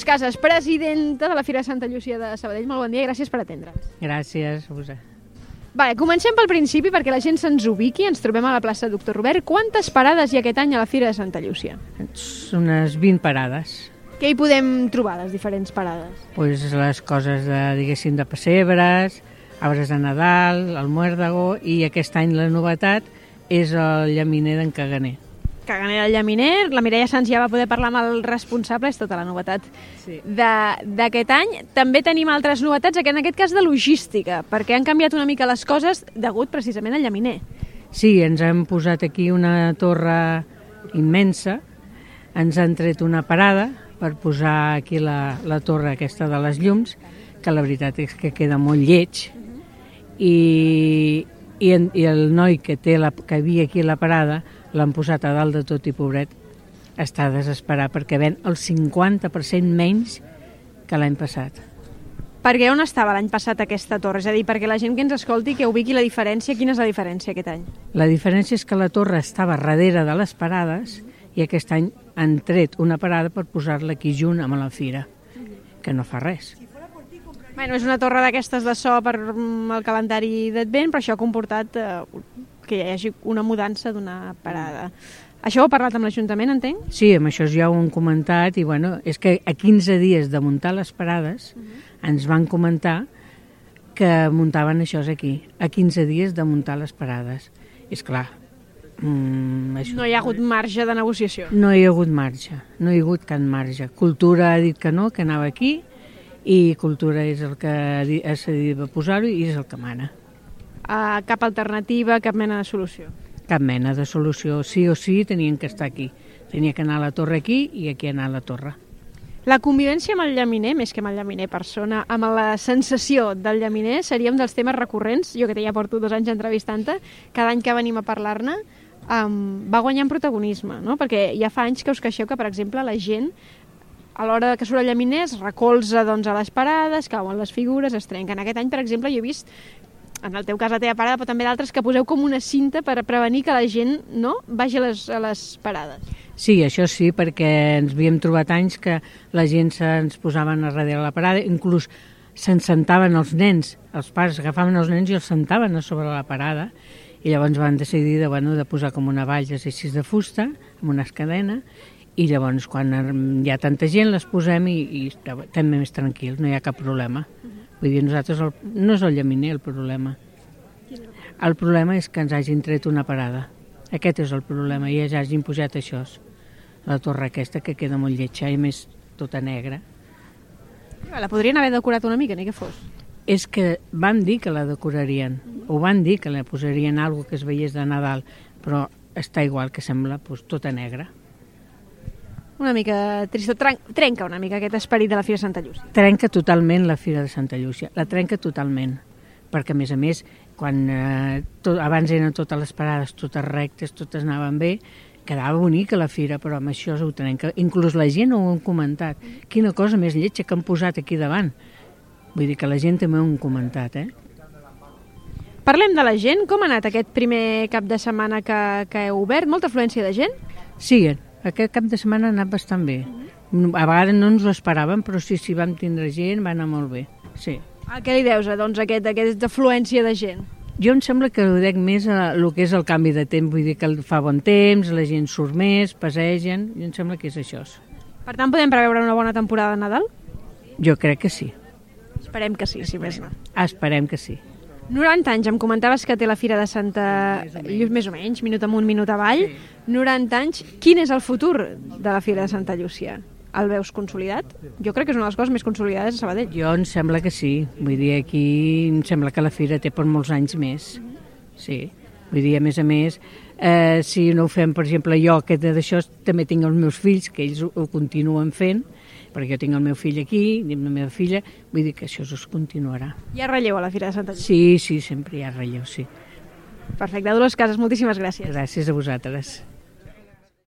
Casas, presidenta de la Fira de Santa Llúcia de Sabadell. Molt bon dia i gràcies per atendre'ns. Gràcies a vosaltres. Vale, comencem pel principi perquè la gent se'ns ubiqui. Ens trobem a la plaça Doctor Robert. Quantes parades hi ha aquest any a la Fira de Santa Llúcia? Unes 20 parades. Què hi podem trobar, les diferents parades? Pues les coses de, diguéssim, de pessebres, arbres de Nadal, el muérdago, i aquest any la novetat és el llaminer d'en Caganer. Caganer del llaminer, la Mireia Sans ja va poder parlar amb el responsable, és tota la novetat d'aquest any. També tenim altres novetats, en aquest cas de logística, perquè han canviat una mica les coses degut precisament al llaminer. Sí, ens hem posat aquí una torre immensa, ens han tret una parada per posar aquí la torre aquesta de les llums, que la veritat és que queda molt lleig, i el noi que havia aquí la parada l'han posat a dalt de tot i pobret està desesperat perquè ven el 50% menys que l'any passat. Perquè on estava l'any passat aquesta torre? És a dir, perquè la gent que ens escolti que ubiqui la diferència. Quina és la diferència aquest any? La diferència és que la torre estava darrere de les parades i aquest any han tret una parada per posar-la aquí junt amb la fira, que no fa res. Bueno, és una torre d'aquestes de so per el calendari d'Advent, però això ha comportat que hi hagi una mudança d'una parada. Això ho ha parlat amb l'Ajuntament, entenc? Sí, amb això ja ho hem comentat i bueno, és que a 15 dies de muntar les parades ens van comentar que muntaven això aquí, a 15 dies de muntar les parades. És clar, això... No hi ha hagut marge de negociació. No hi ha hagut marge, no hi ha hagut cap marge. Cultura ha dit que no, que anava aquí, i Cultura és el que ha decidit posar-ho i és el que mana. Cap alternativa, cap mena de solució? Cap mena de solució. Sí o sí tenien que estar aquí. Tenia que anar a la torre aquí i aquí anar a la torre. La convivència amb el llaminer, més que amb el llaminer persona, amb la sensació del llaminer, seria un dels temes recurrents. Jo que ja porto 2 anys entrevistant-te, cada any que venim a parlar-ne, va guanyant protagonisme, no? Perquè ja fa anys que us queixeu que, per exemple, la gent a l'hora que surt el llaminer es recolza a les parades, cauen les figures, es trenquen. Aquest any, per exemple, jo he vist, en el teu cas la teva parada, però també d'altres, que poseu com una cinta per prevenir que la gent no vagi a les parades. Sí, això sí, perquè ens havíem trobat anys que la gent se'ns posaven a darrere la parada, inclús se'n sentaven els nens, els pares agafaven els nens i els sentaven a sobre la parada, i llavors van decidir de posar com una valla així de fusta, amb una cadena, i llavors quan hi ha tanta gent les posem i estem més tranquils, no hi ha cap problema. Vull dir, nosaltres no és el llaminer el problema. El problema és que ens hagin tret una parada. Aquest és el problema, i ja hagin pujat això, la torre aquesta que queda molt lletja i més tota negra. La podrien haver decorat una mica, ni que fos. És que van dir que la decorarien, o van dir que la posarien alguna que es veiés de Nadal, però està igual, que sembla tota negra. Una mica trist, trenca una mica aquest esperit de la Fira de Santa Llúcia. Trenca totalment la Fira de Santa Llúcia, la trenca totalment, perquè a més, quan abans eren totes les parades, totes rectes, totes anaven bé, quedava bonica la fira, però amb això ho trenca. Inclús la gent ho han comentat. Quina cosa més lletja que han posat aquí davant. Vull dir que la gent també ho han comentat, Parlem de la gent. Com ha anat aquest primer cap de setmana que heu obert? Molta afluència de gent? Sí, aquest cap de setmana ha anat bastant bé. A vegades no ens ho esperàvem, però sí, vam tindre gent, va anar molt bé. Sí. A què li deus, doncs, aquesta afluència de gent? Jo em sembla que ho dec més a el que és el canvi de temps, vull dir que fa bon temps, la gent surt més, passegen, i em sembla que és això. Per tant, podem preveure una bona temporada de Nadal? Jo crec que sí. Esperem que sí, si més no. Esperem que sí. 90 anys, em comentaves que té la Fira de Santa Llúcia, més o menys, minut amunt, minut avall. 90 anys, quin és el futur de la Fira de Santa Llúcia? El veus consolidat? Jo crec que és una de les coses més consolidades a Sabadell. Jo em sembla que sí. Vull dir, aquí em sembla que la Fira té per molts anys més. Sí. Vull dir, a més, si no ho fem, per exemple, jo aquest d'això, també tinc els meus fills, que ells ho continuen fent, perquè jo tinc el meu fill aquí, i la meva filla, vull dir que això es continuarà. Hi ha relleu a la Fira de Santa Llúcia? Sí, sempre hi ha relleu, sí. Perfecte. Dolors Casas, moltíssimes gràcies. Gràcies a vosaltres.